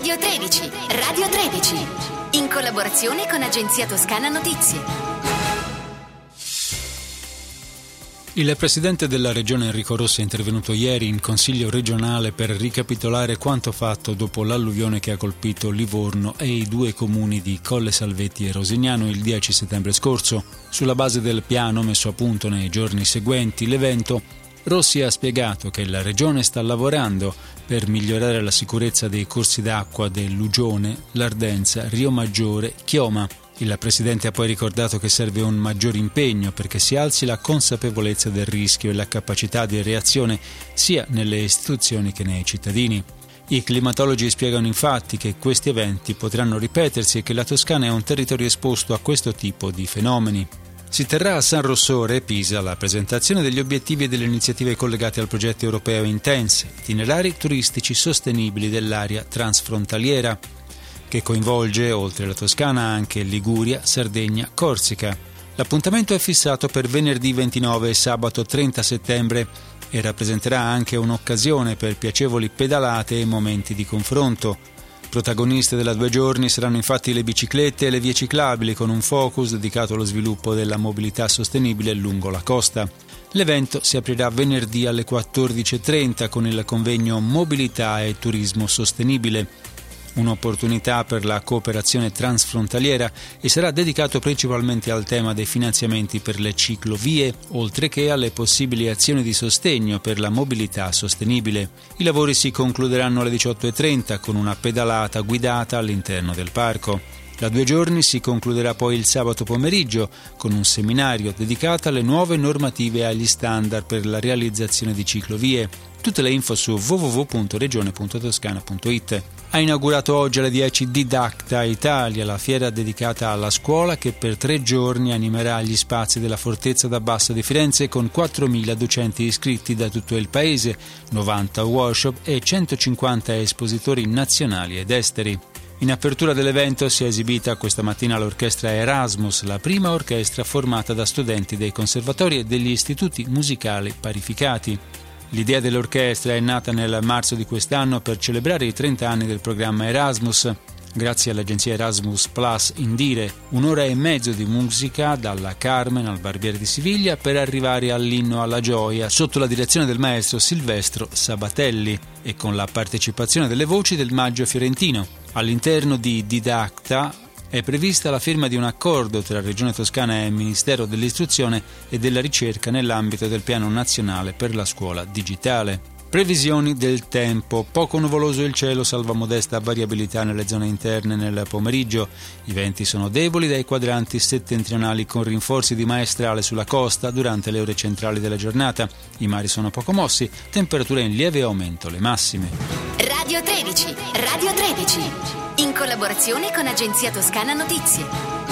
Radio 13, Radio 13, in collaborazione con Agenzia Toscana Notizie. Il presidente della regione Enrico Rossi è intervenuto ieri in Consiglio regionale per ricapitolare quanto fatto dopo l'alluvione che ha colpito Livorno e i due comuni di Colle Salvetti e Rosignano il 10 settembre scorso. Sulla base del piano messo a punto nei giorni seguenti l'evento, Rossi ha spiegato che la regione sta lavorando per migliorare la sicurezza dei corsi d'acqua del Lugione, l'Ardenza, Rio Maggiore, Chioma. Il presidente ha poi ricordato che serve un maggior impegno perché si alzi la consapevolezza del rischio e la capacità di reazione sia nelle istituzioni che nei cittadini. I climatologi spiegano infatti che questi eventi potranno ripetersi e che la Toscana è un territorio esposto a questo tipo di fenomeni. Si terrà a San Rossore e Pisa la presentazione degli obiettivi e delle iniziative collegate al progetto europeo Intense, itinerari turistici sostenibili dell'area transfrontaliera, che coinvolge, oltre la Toscana, anche Liguria, Sardegna, Corsica. L'appuntamento è fissato per venerdì 29 e sabato 30 settembre e rappresenterà anche un'occasione per piacevoli pedalate e momenti di confronto. Protagoniste della 2 giorni saranno infatti le biciclette e le vie ciclabili, con un focus dedicato allo sviluppo della mobilità sostenibile lungo la costa. L'evento si aprirà venerdì alle 14.30 con il convegno Mobilità e Turismo Sostenibile, un'opportunità per la cooperazione transfrontaliera, e sarà dedicato principalmente al tema dei finanziamenti per le ciclovie, oltre che alle possibili azioni di sostegno per la mobilità sostenibile. I lavori si concluderanno alle 18.30 con una pedalata guidata all'interno del parco. La 2 giorni si concluderà poi il sabato pomeriggio con un seminario dedicato alle nuove normative e agli standard per la realizzazione di ciclovie. Tutte le info su www.regione.toscana.it. Ha inaugurato oggi alle 10 Didacta Italia, la fiera dedicata alla scuola che per 3 giorni animerà gli spazi della Fortezza d'Abbassa di Firenze con 4.000 docenti iscritti da tutto il paese, 90 workshop e 150 espositori nazionali ed esteri. In apertura dell'evento si è esibita questa mattina l'orchestra Erasmus, la prima orchestra formata da studenti dei conservatori e degli istituti musicali parificati. L'idea dell'orchestra è nata nel marzo di quest'anno per celebrare i 30 anni del programma Erasmus. Grazie all'agenzia Erasmus Plus Indire, 1 ora e mezzo di musica dalla Carmen al Barbiere di Siviglia per arrivare all'Inno alla Gioia sotto la direzione del maestro Silvestro Sabatelli e con la partecipazione delle voci del Maggio Fiorentino. All'interno di Didacta è prevista la firma di un accordo tra Regione Toscana e Ministero dell'Istruzione e della Ricerca nell'ambito del Piano Nazionale per la Scuola Digitale. Previsioni del tempo. Poco nuvoloso il cielo, salva modesta variabilità nelle zone interne nel pomeriggio. I venti sono deboli dai quadranti settentrionali con rinforzi di maestrale sulla costa durante le ore centrali della giornata. I mari sono poco mossi, temperature in lieve aumento, le massime. Radio 13, Radio 13, in collaborazione con Agenzia Toscana Notizie.